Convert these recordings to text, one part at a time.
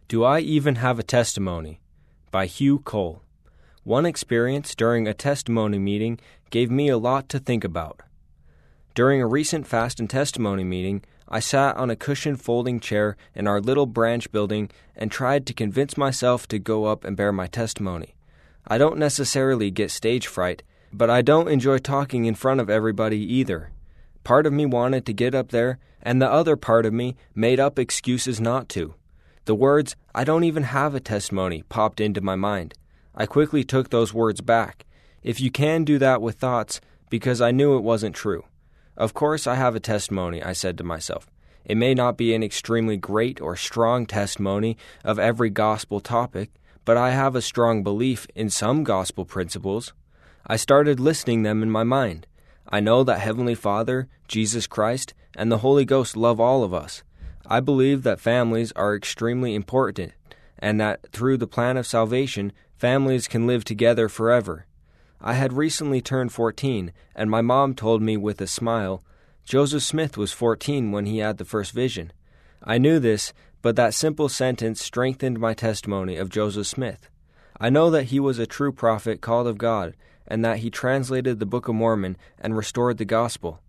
Do I Even Have a Testimony? By Hugh Cole. One experience during a testimony meeting gave me a lot to think about. During a recent fast and testimony meeting, I sat on a cushioned folding chair in our little branch building and tried to convince myself to go up and bear my testimony. I don't necessarily get stage fright, but I don't enjoy talking in front of everybody either. Part of me wanted to get up there, and the other part of me made up excuses not to. The words, "I don't even have a testimony," popped into my mind. I quickly took those words back. If you can do that with thoughts, because I knew it wasn't true. Of course I have a testimony, I said to myself. It may not be an extremely great or strong testimony of every gospel topic, but I have a strong belief in some gospel principles. I started listing them in my mind. I know that Heavenly Father, Jesus Christ, and the Holy Ghost love all of us. I believe that families are extremely important, and that through the plan of salvation, families can live together forever. I had recently turned 14, and my mom told me with a smile, Joseph Smith was 14 when he had the first vision. I knew this, but that simple sentence strengthened my testimony of Joseph Smith. I know that he was a true prophet called of God, and that he translated the Book of Mormon and restored the gospel.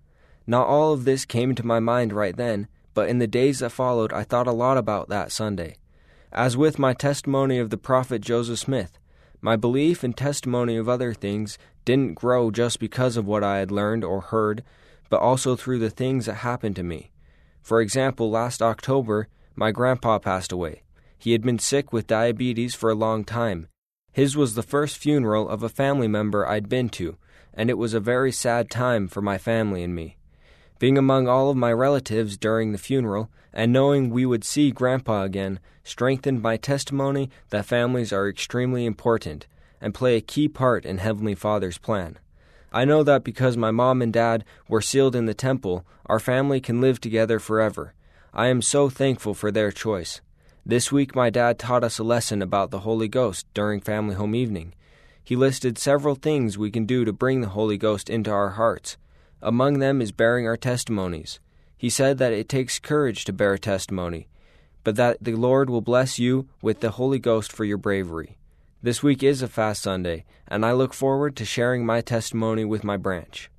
Not all of this came to my mind right then, but in the days that followed, I thought a lot about that Sunday. As with my testimony of the prophet Joseph Smith, my belief and testimony of other things didn't grow just because of what I had learned or heard, but also through the things that happened to me. For example, last October, my grandpa passed away. He had been sick with diabetes for a long time. His was the first funeral of a family member I'd been to, and it was a very sad time for my family and me. Being among all of my relatives during the funeral, and knowing we would see Grandpa again, strengthened my testimony that families are extremely important and play a key part in Heavenly Father's plan. I know that because my mom and dad were sealed in the temple, our family can live together forever. I am so thankful for their choice. This week my dad taught us a lesson about the Holy Ghost during family home evening. He listed several things we can do to bring the Holy Ghost into our hearts. Among them is bearing our testimonies. He said that it takes courage to bear a testimony, but that the Lord will bless you with the Holy Ghost for your bravery. This week is a fast Sunday, and I look forward to sharing my testimony with my branch.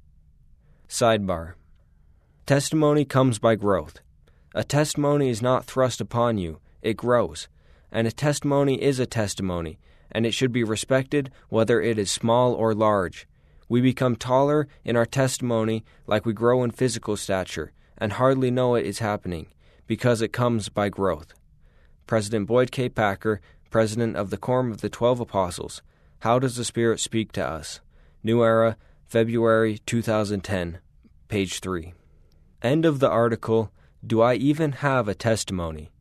Sidebar. Testimony comes by growth. A testimony is not thrust upon you, it grows. And a testimony is a testimony, and it should be respected whether it is small or large. We become taller in our testimony like we grow in physical stature, and hardly know it is happening, because it comes by growth. President Boyd K. Packer, President of the Quorum of the 12 Apostles. How Does the Spirit Speak to Us? New Era, February 2010, page 3. End of the article, Do I Even Have a Testimony?